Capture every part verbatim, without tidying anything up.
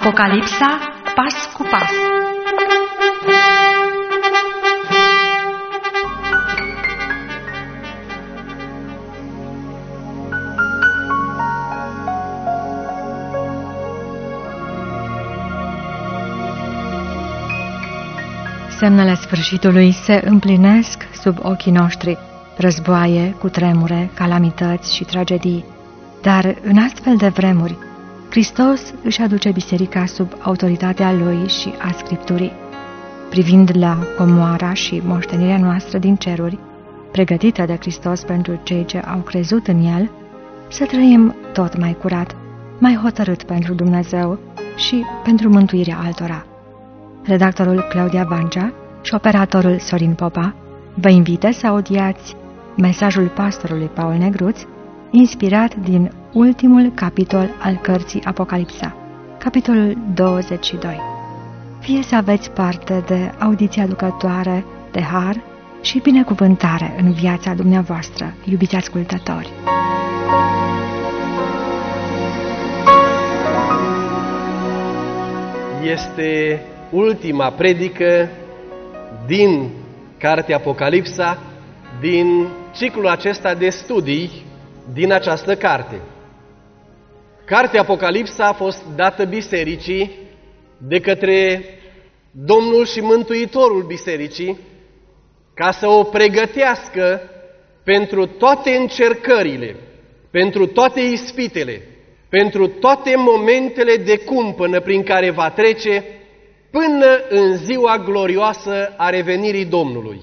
Apocalipsa, pas cu pas. Semnele sfârșitului se împlinesc sub ochii noștri, războaie, cutremure, calamități și tragedii. Dar în astfel de vremuri, Hristos își aduce biserica sub autoritatea Lui și a Scripturii. Privind la comoara și moștenirea noastră din ceruri, pregătită de Hristos pentru cei ce au crezut în El, să trăim tot mai curat, mai hotărât pentru Dumnezeu și pentru mântuirea altora. Redactorul Claudia Bancea și operatorul Sorin Popa vă invită să audiați mesajul pastorului Paul Negruț, inspirat din ultimul capitol al cărții Apocalipsa, capitolul douăzeci și doi. Fie să aveți parte de audiție aducătoare de har și binecuvântare în viața dumneavoastră, iubiți ascultători. Este ultima predică din cartea Apocalipsa, din ciclul acesta de studii din această carte. Cartea Apocalipsa a fost dată bisericii de către Domnul și Mântuitorul bisericii ca să o pregătească pentru toate încercările, pentru toate ispitele, pentru toate momentele de cumpănă prin care va trece până în ziua glorioasă a revenirii Domnului.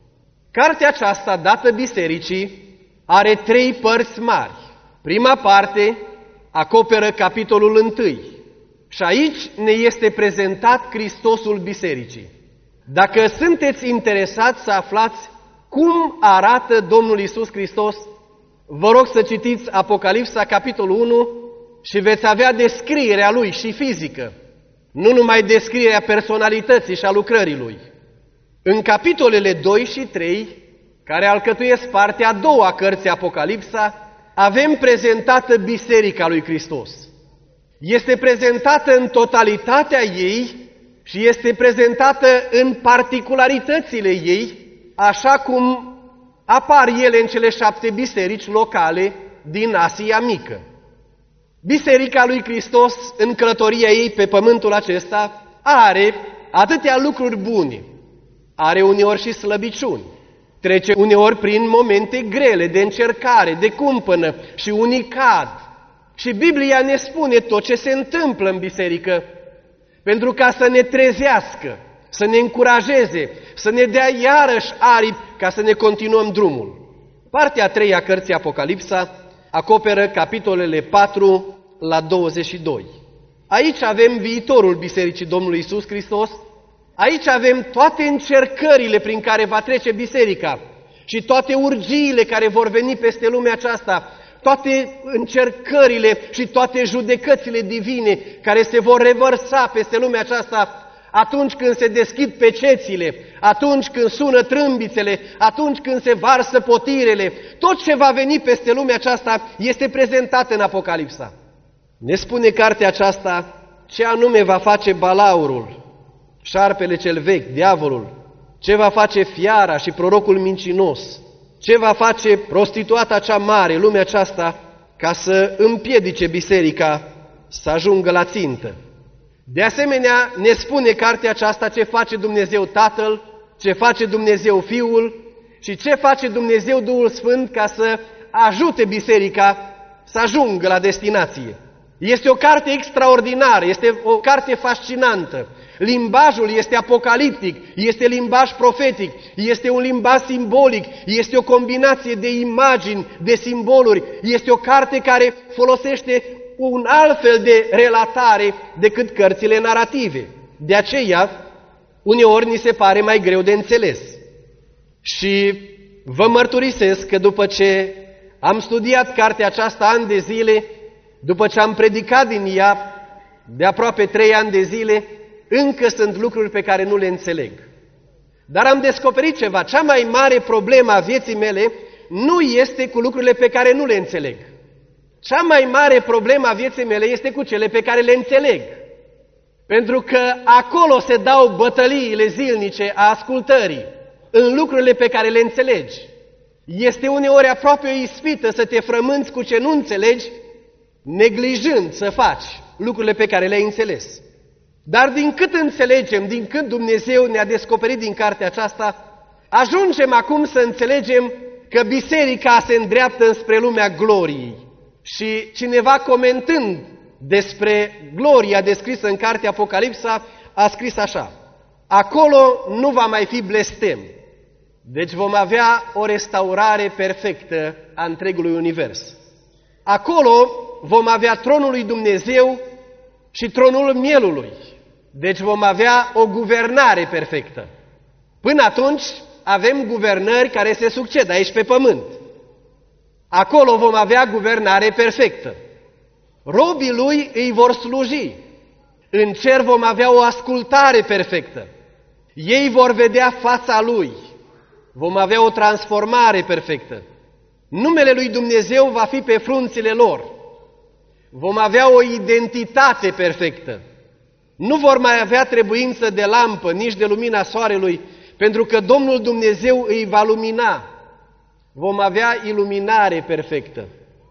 Cartea aceasta, dată bisericii, are trei părți mari. Prima parte acoperă capitolul întâi și aici ne este prezentat Hristosul bisericii. Dacă sunteți interesați să aflați cum arată Domnul Iisus Hristos, vă rog să citiți Apocalipsa, capitolul unu, și veți avea descrierea Lui și fizică, nu numai descrierea personalității și a lucrării Lui. În capitolele doi și trei, care alcătuiesc partea a doua a cărții Apocalipsa, avem prezentată Biserica lui Hristos. Este prezentată în totalitatea ei și este prezentată în particularitățile ei, așa cum apar ele în cele șapte biserici locale din Asia Mică. Biserica lui Hristos, în călătoria ei pe pământul acesta, are atâtea lucruri bune, are uneori și slăbiciuni, trece uneori prin momente grele de încercare, de cumpănă și unii cad. Și Biblia ne spune tot ce se întâmplă în biserică, pentru ca să ne trezească, să ne încurajeze, să ne dea iarăși aripi ca să ne continuăm drumul. Partea a treia a cărții Apocalipsa acoperă capitolele patru la douăzeci și doi. Aici avem viitorul Bisericii Domnului Iisus Hristos, aici avem toate încercările prin care va trece biserica și toate urgiile care vor veni peste lumea aceasta, toate încercările și toate judecățile divine care se vor revărsa peste lumea aceasta atunci când se deschid pecețile, atunci când sună trâmbițele, atunci când se varsă potirele. Tot ce va veni peste lumea aceasta este prezentat în Apocalipsa. Ne spune cartea aceasta ce anume va face balaurul, șarpele cel vechi, diavolul, ce va face fiara și prorocul mincinos, ce va face prostituata cea mare, lumea aceasta, ca să împiedice biserica să ajungă la țintă. De asemenea, ne spune cartea aceasta ce face Dumnezeu Tatăl, ce face Dumnezeu Fiul și ce face Dumnezeu Duhul Sfânt ca să ajute biserica să ajungă la destinație. Este o carte extraordinară, este o carte fascinantă. Limbajul este apocaliptic, este limbaj profetic, este un limbaj simbolic, este o combinație de imagini, de simboluri, este o carte care folosește un alt fel de relatare decât cărțile narrative. De aceea, uneori ni se pare mai greu de înțeles. Și vă mărturisesc că după ce am studiat cartea aceasta ani de zile, după ce am predicat din ea de aproape trei ani de zile, încă sunt lucruri pe care nu le înțeleg. Dar am descoperit ceva. Cea mai mare problemă a vieții mele nu este cu lucrurile pe care nu le înțeleg. Cea mai mare problemă a vieții mele este cu cele pe care le înțeleg. Pentru că acolo se dau bătăliile zilnice a ascultării, în lucrurile pe care le înțelegi. Este uneori aproape o ispită să te frămânți cu ce nu înțelegi, neglijând să faci lucrurile pe care le-ai înțeles. Dar din cât înțelegem, din cât Dumnezeu ne-a descoperit din cartea aceasta, ajungem acum să înțelegem că biserica se îndreaptă înspre lumea gloriei. Și cineva comentând despre gloria descrisă în cartea Apocalipsa a scris așa: acolo nu va mai fi blestem, deci vom avea o restaurare perfectă a întregului univers. Acolo vom avea tronul lui Dumnezeu și tronul mielului, deci vom avea o guvernare perfectă. Până atunci avem guvernări care se succed aici pe pământ. Acolo vom avea guvernare perfectă. Robii lui îi vor sluji. În cer vom avea o ascultare perfectă. Ei vor vedea fața lui. Vom avea o transformare perfectă. Numele lui Dumnezeu va fi pe frunțile lor. Vom avea o identitate perfectă. Nu vor mai avea trebuință de lampă, nici de lumina soarelui, pentru că Domnul Dumnezeu îi va lumina. Vom avea iluminare perfectă.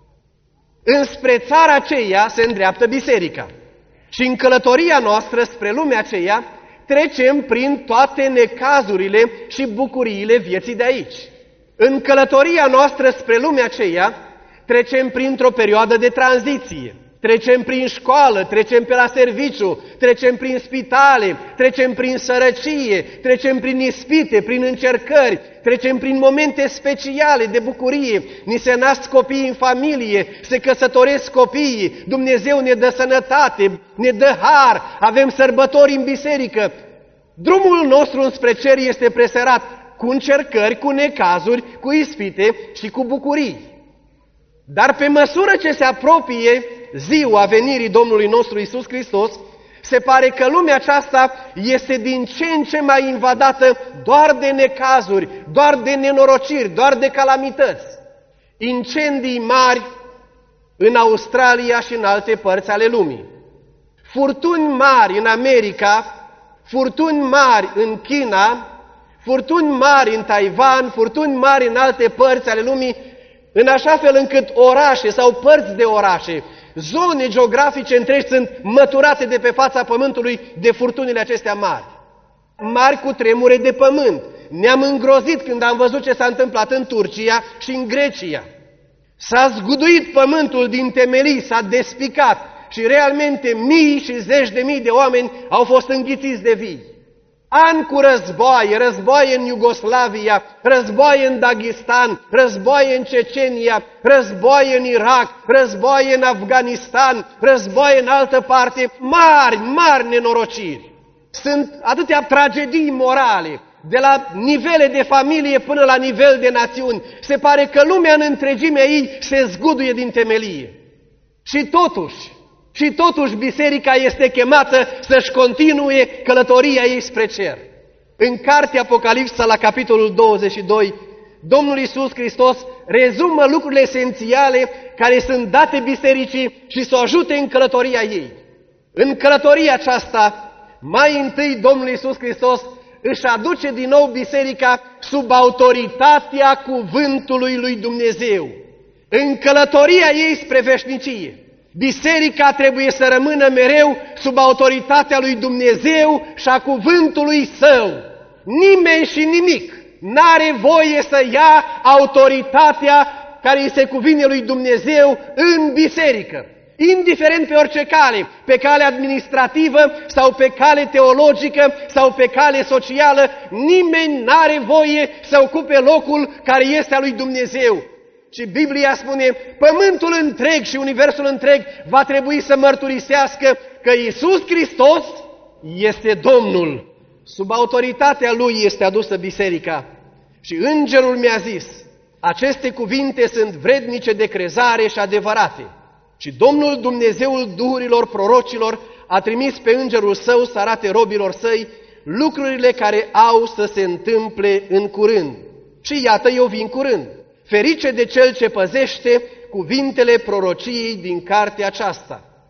Înspre țara aceea se îndreaptă biserica. Și în călătoria noastră spre lumea aceea trecem prin toate necazurile și bucuriile vieții de aici. În călătoria noastră spre lumea aceea trecem printr-o perioadă de tranziție. Trecem prin școală, trecem pe la serviciu, trecem prin spitale, trecem prin sărăcie, trecem prin ispite, prin încercări, trecem prin momente speciale de bucurie. Ni se nasc copiii în familie, se căsătoresc copiii, Dumnezeu ne dă sănătate, ne dă har, avem sărbători în biserică. Drumul nostru înspre cer este presărat cu încercări, cu necazuri, cu ispite și cu bucurii. Dar pe măsură ce se apropie ziua venirii Domnului nostru Iisus Hristos, se pare că lumea aceasta este din ce în ce mai invadată doar de necazuri, doar de nenorociri, doar de calamități. Incendii mari în Australia și în alte părți ale lumii. Furtuni mari în America, furtuni mari în China, furtuni mari în Taiwan, furtuni mari în alte părți ale lumii, în așa fel încât orașe sau părți de orașe, zone geografice întregi sunt măturate de pe fața pământului de furtunile acestea mari. Mari cu tremure de pământ. Ne-am îngrozit când am văzut ce s-a întâmplat în Turcia și în Grecia. S-a zguduit pământul din temelii, s-a despicat și realmente mii și zeci de mii de oameni au fost înghițiți de vii. Ani cu războaie, războaie în Iugoslavia, războaie în Dagestan, războaie în Cecenia, războaie în Irak, războaie în Afganistan, războaie în altă parte, mari, mari nenorociri. Sunt atâtea tragedii morale, de la nivele de familie până la nivel de națiuni. Se pare că lumea în întregimea ei se zguduie din temelie. Și totuși, Și totuși biserica este chemată să-și continue călătoria ei spre cer. În cartea Apocalipsa, la capitolul douăzeci și doi, Domnul Iisus Hristos rezumă lucrurile esențiale care sunt date bisericii și să o ajute în călătoria ei. În călătoria aceasta, mai întâi Domnul Iisus Hristos își aduce din nou biserica sub autoritatea cuvântului lui Dumnezeu. În călătoria ei spre veșnicie, biserica trebuie să rămână mereu sub autoritatea lui Dumnezeu și a cuvântului Său. Nimeni și nimic n-are voie să ia autoritatea care îi se cuvine lui Dumnezeu în biserică. Indiferent pe orice cale, pe cale administrativă sau pe cale teologică sau pe cale socială, nimeni n-are voie să ocupe locul care este al lui Dumnezeu. Și Biblia spune, pământul întreg și universul întreg va trebui să mărturisească că Iisus Hristos este Domnul. Sub autoritatea Lui este adusă biserica. Și îngerul mi-a zis, aceste cuvinte sunt vrednice de crezare și adevărate. Și Domnul Dumnezeul duhurilor prorocilor a trimis pe îngerul său să arate robilor săi lucrurile care au să se întâmple în curând. Și iată, eu vin curând. Ferice de cel ce păzește cuvintele prorociei din cartea aceasta.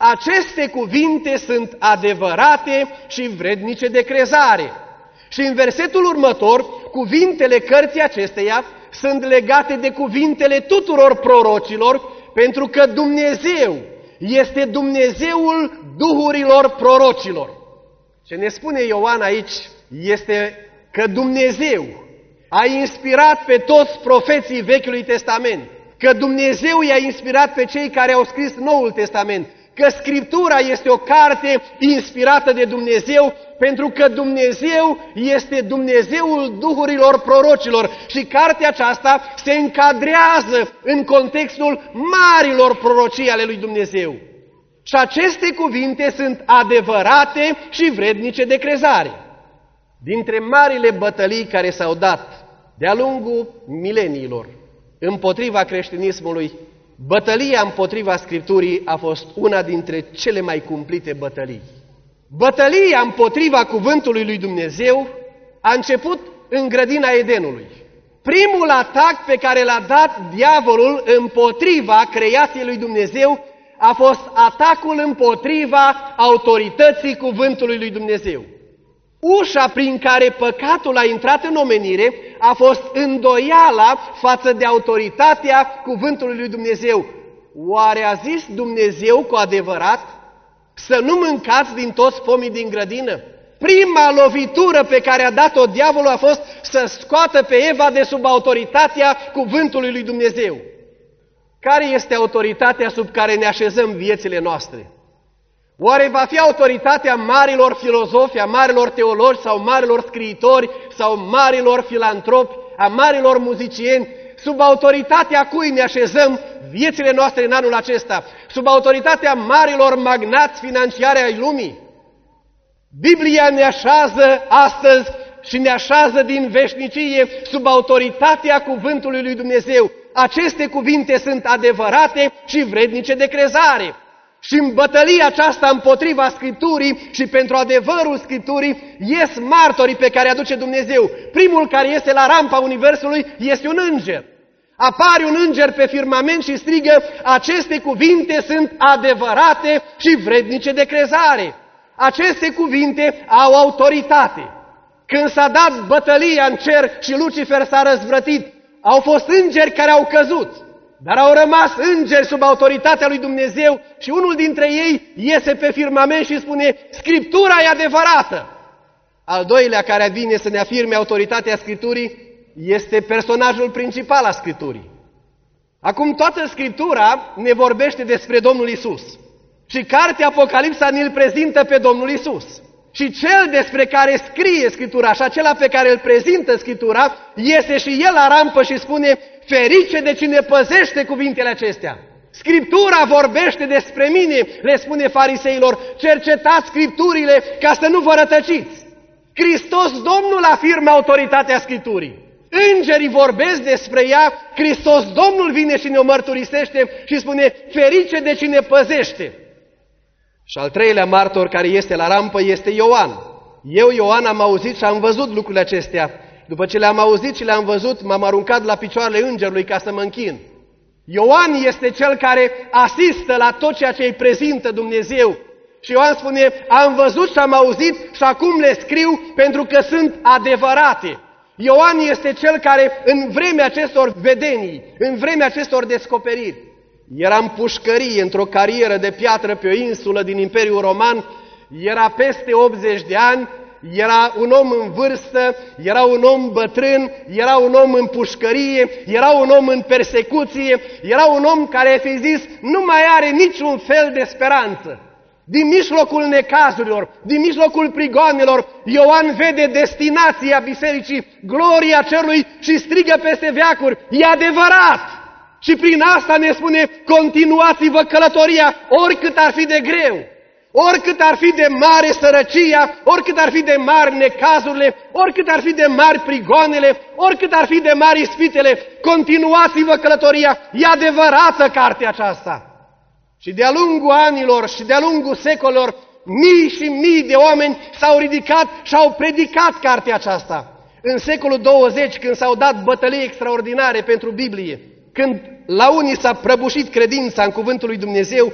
Aceste cuvinte sunt adevărate și vrednice de crezare. Și în versetul următor, cuvintele cărții acesteia sunt legate de cuvintele tuturor prorocilor, pentru că Dumnezeu este Dumnezeul duhurilor prorocilor. Ce ne spune Ioan aici este că Dumnezeu a inspirat pe toți profeții Vechiului Testament, că Dumnezeu i-a inspirat pe cei care au scris Noul Testament, că Scriptura este o carte inspirată de Dumnezeu, pentru că Dumnezeu este Dumnezeul duhurilor prorocilor și cartea aceasta se încadrează în contextul marilor prorocii ale lui Dumnezeu. Și aceste cuvinte sunt adevărate și vrednice de crezare. Dintre marile bătălii care s-au dat de-a lungul mileniilor împotriva creștinismului, bătălia împotriva Scripturii a fost una dintre cele mai cumplite bătălii. Bătălia împotriva cuvântului lui Dumnezeu a început în grădina Edenului. Primul atac pe care l-a dat diavolul împotriva creației lui Dumnezeu a fost atacul împotriva autorității cuvântului lui Dumnezeu. Ușa prin care păcatul a intrat în omenire a fost îndoiala față de autoritatea cuvântului lui Dumnezeu. Oare a zis Dumnezeu cu adevărat să nu mâncați din toți pomii din grădină? Prima lovitură pe care a dat-o diavolul a fost să scoată pe Eva de sub autoritatea cuvântului lui Dumnezeu. Care este autoritatea sub care ne așezăm viețile noastre? Oare va fi autoritatea marilor filozofi, a marilor teologi sau marilor scriitori sau marilor filantropi, a marilor muzicieni? Sub autoritatea cui ne așezăm viețile noastre în anul acesta? Sub autoritatea marilor magnați financiari ai lumii? Biblia ne așează astăzi și ne așează din veșnicie sub autoritatea cuvântului lui Dumnezeu. Aceste cuvinte sunt adevărate și vrednice de crezare. Și în bătălia aceasta împotriva Scripturii și pentru adevărul Scripturii ies martorii pe care aduce Dumnezeu. Primul care este la rampa universului este un înger. Apare un înger pe firmament și strigă: aceste cuvinte sunt adevărate și vrednice de crezare. Aceste cuvinte au autoritate. Când s-a dat bătălia în cer și Lucifer s-a răzvrătit, au fost îngeri care au căzut. Dar au rămas îngeri sub autoritatea lui Dumnezeu și unul dintre ei iese pe firmament și spune: Scriptura e adevărată. Al doilea care vine să ne afirme autoritatea Scripturii este personajul principal al Scripturii. Acum toată Scriptura ne vorbește despre Domnul Isus. Și cartea Apocalipsa ne-l prezintă pe Domnul Isus. Și cel despre care scrie Scriptura și acela pe care îl prezintă Scriptura iese și el la rampă și spune: ferice de cine păzește cuvintele acestea. Scriptura vorbește despre mine, le spune fariseilor, cercetați Scripturile ca să nu vă rătăciți. Hristos Domnul afirmă autoritatea Scripturii. Îngerii vorbesc despre ea, Hristos Domnul vine și ne o mărturisește și spune: ferice de cine păzește. Și al treilea martor care este la rampă este Ioan. Eu, Ioan, am auzit și am văzut lucrurile acestea. După ce le-am auzit și le-am văzut, m-am aruncat la picioarele îngerului ca să mă închin. Ioan este cel care asistă la tot ceea ce îi prezintă Dumnezeu. Și Ioan spune: am văzut și am auzit și acum le scriu pentru că sunt adevărate. Ioan este cel care în vremea acestor vedenii, în vremea acestor descoperiri, era în pușcărie, într-o carieră de piatră pe o insulă din Imperiul Roman, era peste optzeci de ani, era un om în vârstă, era un om bătrân, era un om în pușcărie, era un om în persecuție, era un om care, fi zis, nu mai are niciun fel de speranță. Din mijlocul necazurilor, din mijlocul prigoanelor, Ioan vede destinația bisericii, gloria cerului și strigă peste veacuri: e adevărat! Și prin asta ne spune: continuați-vă călătoria, oricât ar fi de greu, oricât ar fi de mare sărăcia, oricât ar fi de mari necazurile, oricât ar fi de mari prigoanele, oricât ar fi de mari ispitele, continuați-vă călătoria, e adevărată cartea aceasta. Și de-a lungul anilor și de-a lungul secolelor, mii și mii de oameni s-au ridicat și au predicat cartea aceasta. În secolul douăzeci, când s-au dat bătălii extraordinare pentru Biblie, când la unii s-a prăbușit credința în cuvântul lui Dumnezeu,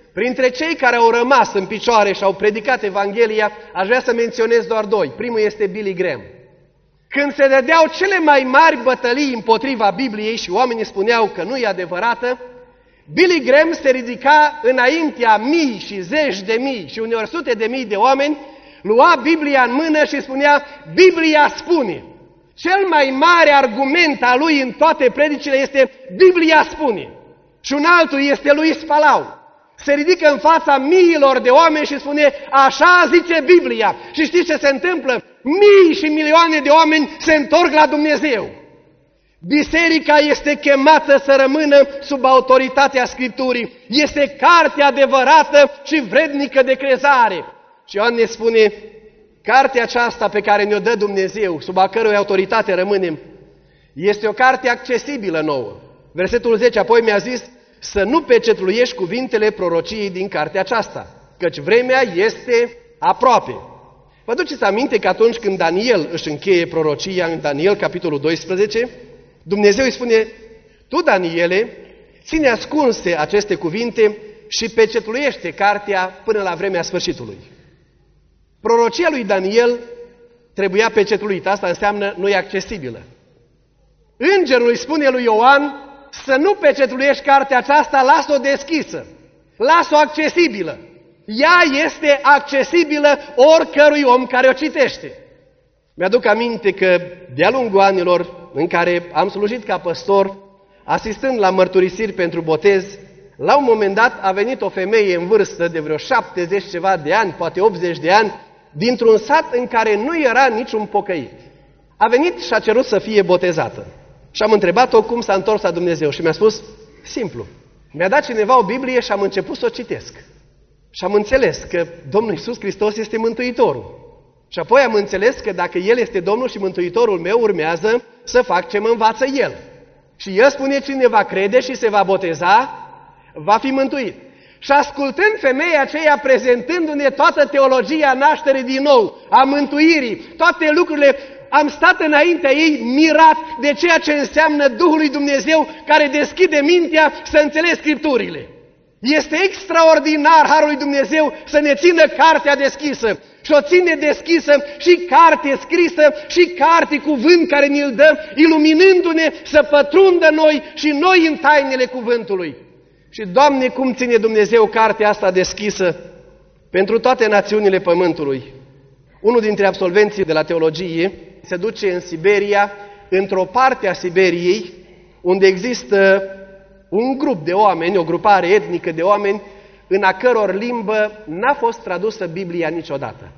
Printre cei care au rămas în picioare și au predicat Evanghelia, aș vrea să menționez doar doi. Primul este Billy Graham. Când se dădeau cele mai mari bătălii împotriva Bibliei și oamenii spuneau că nu e adevărată, Billy Graham se ridica înaintea mii și zeci de mii și uneori sute de mii de oameni, lua Biblia în mână și spunea: Biblia spune. Cel mai mare argument al lui în toate predicile este: Biblia spune. Și un altul este lui Spalau. Se ridică în fața miilor de oameni și spune: așa zice Biblia. Și știți ce se întâmplă? Mii și milioane de oameni se întorc la Dumnezeu. Biserica este chemată să rămână sub autoritatea Scripturii. Este cartea adevărată și vrednică de crezare. Și Ioan ne spune: cartea aceasta pe care ne-o dă Dumnezeu, sub a cărui autoritate rămânem, este o carte accesibilă nouă. Versetul zece apoi mi-a zis să nu pecetluiești cuvintele prorociei din cartea aceasta, căci vremea este aproape. Vă duceți aminte că atunci când Daniel își încheie prorocia în Daniel, capitolul doisprezece, Dumnezeu îi spune: tu, Daniele, ține ascunse aceste cuvinte și pecetluiește cartea până la vremea sfârșitului. Prorocia lui Daniel trebuia pecetluită, asta înseamnă nu e accesibilă. Îngerul îi spune lui Ioan să nu pecetluiești cartea aceasta, las-o deschisă, las-o accesibilă. Ea este accesibilă oricărui om care o citește. Mi-aduc aminte că de-a lungul anilor în care am slujit ca păstor, asistând la mărturisiri pentru botez, la un moment dat a venit o femeie în vârstă de vreo șaptezeci ceva de ani, poate optzeci de ani, dintr-un sat în care nu era niciun pocăit. A venit și a cerut să fie botezată. Și am întrebat-o cum s-a întors la Dumnezeu și mi-a spus: simplu, mi-a dat cineva o Biblie și am început să o citesc. Și am înțeles că Domnul Iisus Hristos este Mântuitorul. Și apoi am înțeles că dacă El este Domnul și Mântuitorul meu, urmează să fac ce mă învață El. Și El spune: cine va crede și se va boteza, va fi mântuit. Și ascultând femeia aceea prezentându-ne toată teologia nașterii din nou, a mântuirii, toate lucrurile, am stat înaintea ei mirat de ceea ce înseamnă Duhul lui Dumnezeu care deschide mintea să înțelegi Scripturile. Este extraordinar harul lui Dumnezeu să ne țină cartea deschisă. Și o ține deschisă și carte scrisă și carte cuvânt care ne-l dă, iluminându-ne să pătrundă noi și noi în tainele cuvântului. Și, Doamne, cum ține Dumnezeu cartea asta deschisă pentru toate națiunile pământului. Unul dintre absolvenții de la teologie se duce în Siberia, într-o parte a Siberiei, unde există un grup de oameni, o grupare etnică de oameni, în a căror limbă n-a fost tradusă Biblia niciodată.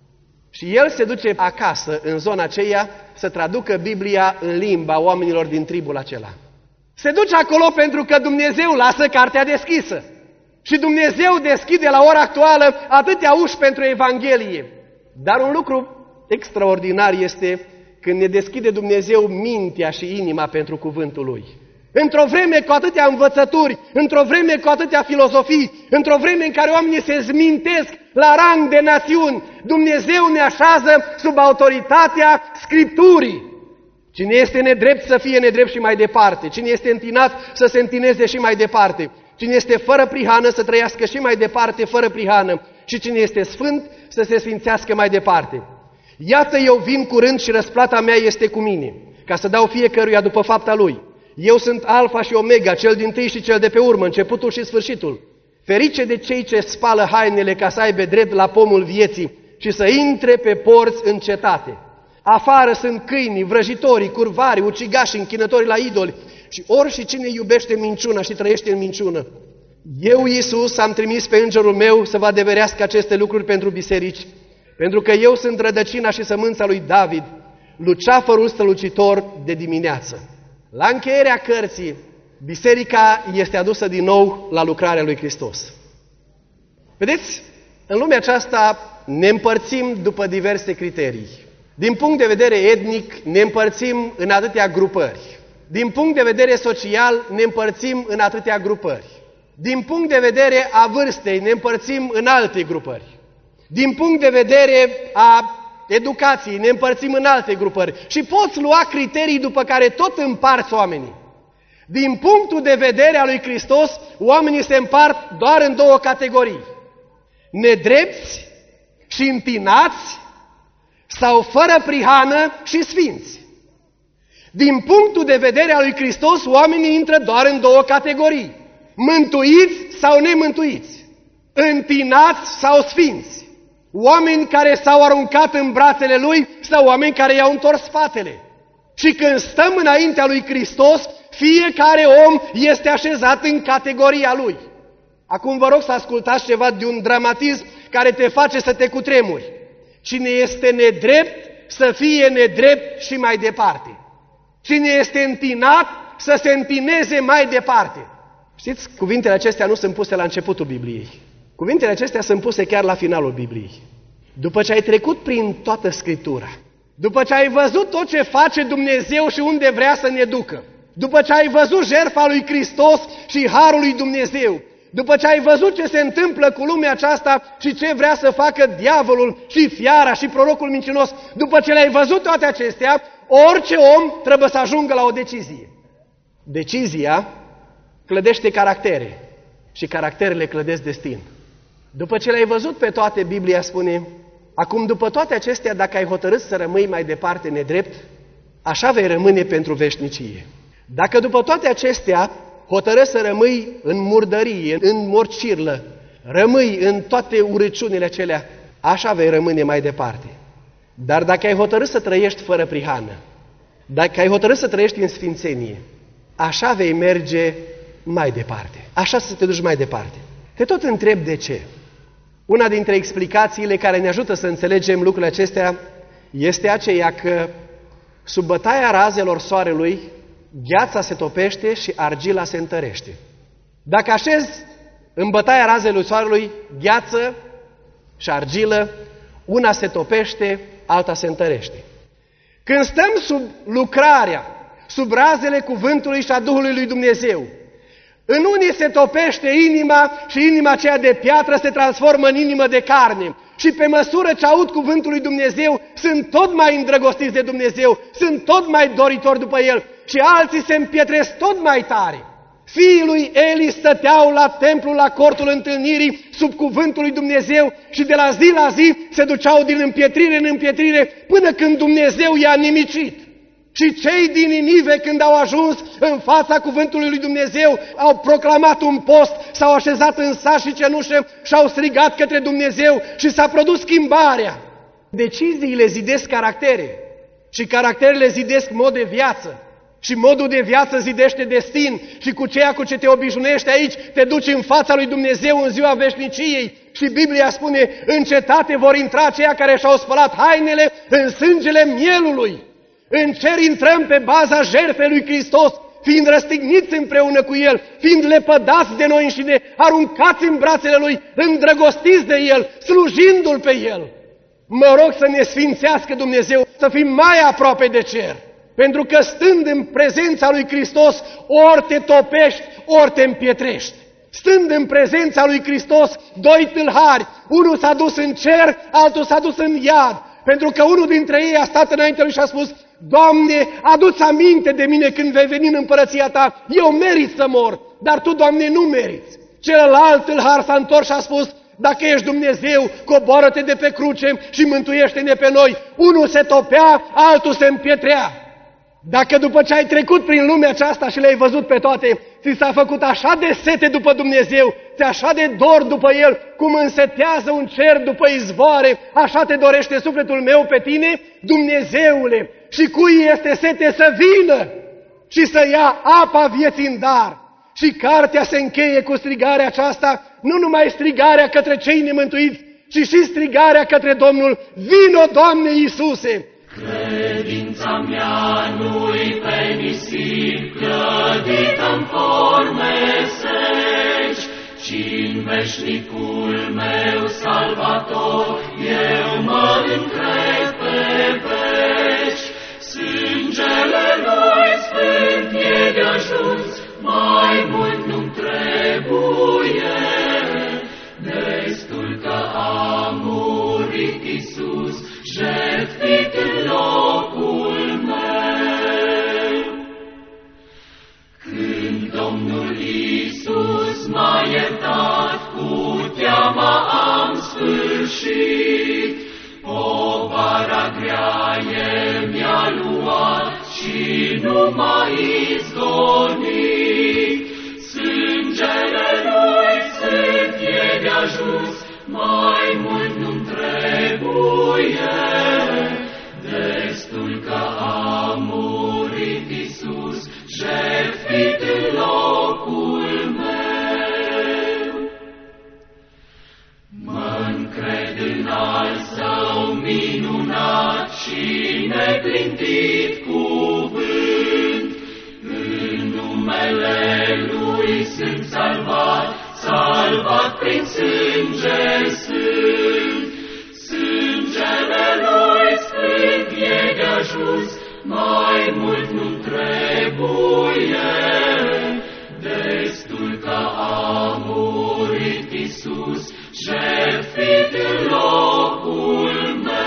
Și el se duce acasă, în zona aceea, să traducă Biblia în limba oamenilor din tribul acela. Se duce acolo pentru că Dumnezeu lasă cartea deschisă. Și Dumnezeu deschide la ora actuală atâtea uși pentru Evanghelie. Dar un lucru extraordinar este când ne deschide Dumnezeu mintea și inima pentru cuvântul Lui. Într-o vreme cu atâtea învățături, într-o vreme cu atâtea filozofii, într-o vreme în care oamenii se zmintesc la rang de națiuni, Dumnezeu ne așează sub autoritatea Scripturii. Cine este nedrept să fie nedrept și mai departe, cine este întinat să se întineze și mai departe, cine este fără prihană să trăiască și mai departe fără prihană și cine este sfânt să se sfințească mai departe. Iată, eu vin curând și răsplata mea este cu mine, ca să dau fiecăruia după fapta lui. Eu sunt Alfa și Omega, cel dintâi și cel de pe urmă, începutul și sfârșitul. Ferice de cei ce spală hainele ca să aibă drept la pomul vieții și să intre pe porți în cetate. Afară sunt câinii, vrăjitorii, curvarii, ucigașii, închinătorii la idoli și ori și cine iubește minciuna și trăiește în minciună. Eu, Iisus, am trimis pe îngerul meu să vă adeverească aceste lucruri pentru biserici, pentru că eu sunt rădăcina și sămânța lui David, luceafărul strălucitor de dimineață. La încheierea cărții, biserica este adusă din nou la lucrarea lui Hristos. Vedeți, în lumea aceasta ne împărțim după diverse criterii. Din punct de vedere etnic ne împărțim în atâtea grupări. Din punct de vedere social ne împărțim în atâtea grupări. Din punct de vedere a vârstei ne împărțim în alte grupări. Din punct de vedere a educației ne împărțim în alte grupări. Și poți lua criterii după care tot împarți oamenii. Din punctul de vedere al lui Hristos, oamenii se împart doar în două categorii. Nedrepți și întinați sau fără prihană și sfinți. Din punctul de vedere al lui Hristos, oamenii intră doar în două categorii. Mântuiți sau nemântuiți. Întinați sau sfinți. Oameni care s-au aruncat în brațele Lui sau oameni care i-au întors spatele. Și când stăm înaintea lui Hristos, fiecare om este așezat în categoria lui. Acum vă rog să ascultați ceva de un dramatism care te face să te cutremuri. Cine este nedrept, să fie nedrept și mai departe. Cine este întinat, să se întineze mai departe. Știți, cuvintele acestea nu sunt puse la începutul Bibliei. Cuvintele acestea sunt puse chiar la finalul Bibliei. După ce ai trecut prin toată Scriptura, după ce ai văzut tot ce face Dumnezeu și unde vrea să ne ducă, după ce ai văzut jertfa lui Hristos și harul lui Dumnezeu, după ce ai văzut ce se întâmplă cu lumea aceasta și ce vrea să facă diavolul și fiara și prorocul mincinos, după ce le-ai văzut toate acestea, orice om trebuie să ajungă la o decizie. Decizia clădește caractere și caracterele clădesc destin. După ce le-ai văzut pe toate, Biblia spune, acum după toate acestea, dacă ai hotărât să rămâi mai departe nedrept, așa vei rămâne pentru veșnicie. Dacă după toate acestea hotărâți să rămâi în murdărie, în morcirlă, rămâi în toate urăciunile acelea, așa vei rămâne mai departe. Dar dacă ai hotărât să trăiești fără prihană, dacă ai hotărât să trăiești în sfințenie, așa vei merge mai departe. Așa să te duci mai departe. Te tot întreb de ce. Una dintre explicațiile care ne ajută să înțelegem lucrurile acestea este aceea că sub bătaia razelor soarelui, gheața se topește și argila se întărește. Dacă așezi în bătaia razelui soarelui gheață și argilă, una se topește, alta se întărește. Când stăm sub lucrarea, sub razele cuvântului și a Duhului lui Dumnezeu, în unii se topește inima și inima aceea de piatră se transformă în inimă de carne. Și pe măsură ce aud cuvântul lui Dumnezeu, sunt tot mai îndrăgostiți de Dumnezeu, sunt tot mai doritori după El și alții se împietresc tot mai tare. Fiii lui Eli stăteau la templu, la cortul întâlnirii, sub cuvântul lui Dumnezeu și de la zi la zi se duceau din împietrire în împietrire până când Dumnezeu i-a nimicit. Și cei din Ninive, când au ajuns în fața cuvântului lui Dumnezeu, au proclamat un post, s-au așezat în sat și cenușă și au strigat către Dumnezeu și s-a produs schimbarea. Deciziile zidesc caractere și caracterele zidesc mod de viață. Și modul de viață zidește destin și cu ceea cu ce te obișnuiești aici te duci în fața lui Dumnezeu în ziua veșniciei. Și Biblia spune, în cetate vor intra aceia care și-au spălat hainele în sângele mielului. În cer intrăm pe baza jertfei lui Hristos, fiind răstigniți împreună cu El, fiind lepădați de noi înșine, aruncați în brațele Lui, îndrăgostiți de El, slujindu-L pe El. Mă rog să ne sfințească Dumnezeu, să fim mai aproape de cer. Pentru că stând în prezența lui Hristos, ori te topești, ori te împietrești. Stând în prezența lui Hristos, doi tâlhari, unul s-a dus în cer, altul s-a dus în iad. Pentru că unul dintre ei a stat înainte lui și a spus, Doamne, adu-ți aminte de mine când vei veni în împărăția Ta, eu merit să mor, dar Tu, Doamne, nu meriți. Celălalt tâlhar s-a întors și a spus, dacă ești Dumnezeu, coboară-te de pe cruce și mântuiește-ne pe noi. Unul se topea, altul se împietrea. Dacă după ce ai trecut prin lumea aceasta și le-ai văzut pe toate, ți s-a făcut așa de sete după Dumnezeu, ți așa de dor după El, cum însetează un cer după izvoare, așa te dorește sufletul meu pe tine, Dumnezeule, și cui este sete să vină și să ia apa vieții în dar. Și cartea se încheie cu strigarea aceasta, nu numai strigarea către cei nemântuiți, ci și strigarea către Domnul, vino, Doamne Iisuse! Credința mea nu-i pe nisip clădită-n forme seci, ci-n veșnicul meu salvator, eu mă încred pe veci. Sângele lui sfânt e de ajuns, mai mult nu-mi trebuie, destul că a murit Iisus, jertfit în locul meu. Când Iisus m-a iertat, cu teama am sfârșit. Povara grea El mi-a luat și nu m-a izgonit. Sângele Lui sfânt e de ajuns, mai mult nu-mi trebuie. Destul că a murit Iisus, jertfit în locul meu. Mă-ncred în al Său minunat și neclintit cuvânt. În numele Lui sunt salvat, salvat prin sânge sfânt. Sângele Lui sfânt e de ajuns, mai mult nu-mi trebuie. Destul că a murit Iisus, jertfit în locul meu.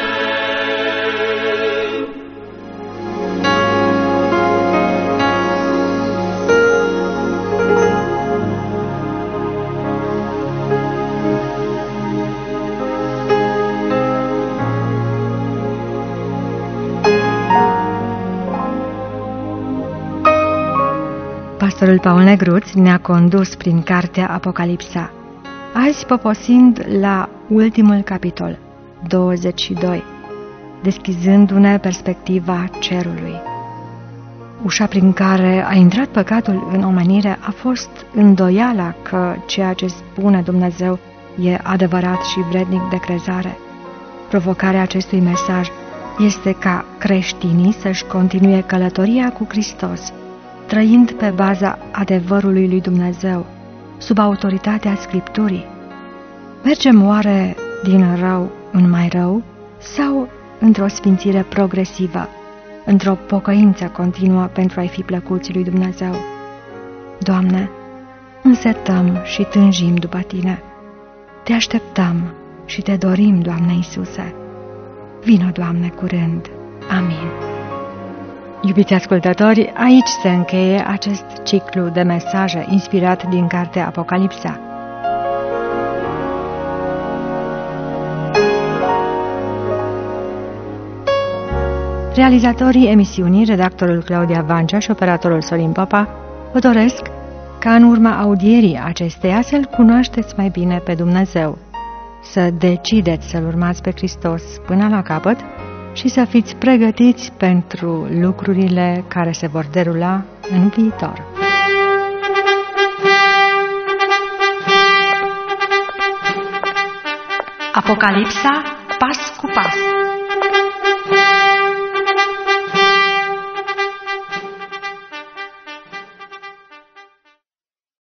Pastorul Paul Negruț ne-a condus prin cartea Apocalipsa, azi poposind la ultimul capitol, douăzeci și doi, deschizându-ne perspectiva cerului. Ușa prin care a intrat păcatul în omenire a fost îndoiala că ceea ce spune Dumnezeu e adevărat și vrednic de crezare. Provocarea acestui mesaj este ca creștinii să-și continue călătoria cu Hristos, trăind pe baza adevărului lui Dumnezeu, sub autoritatea Scripturii. Mergem oare din rău în mai rău sau într-o sfințire progresivă, într-o pocăință continuă pentru a-i fi plăcuți lui Dumnezeu? Doamne, însetăm și tânjim după Tine. Te așteptăm și Te dorim, Doamne Iisuse. Vino, Doamne, curând. Amin. Iubiți ascultători, aici se încheie acest ciclu de mesaje inspirat din cartea Apocalipsa. Realizatorii emisiunii, redactorul Claudia Vancea și operatorul Sorin Popa, vă doresc ca în urma audierii acesteia să-L cunoașteți mai bine pe Dumnezeu, să decideți să-L urmați pe Hristos până la capăt și să fiți pregătiți pentru lucrurile care se vor derula în viitor. Apocalipsa, pas cu pas.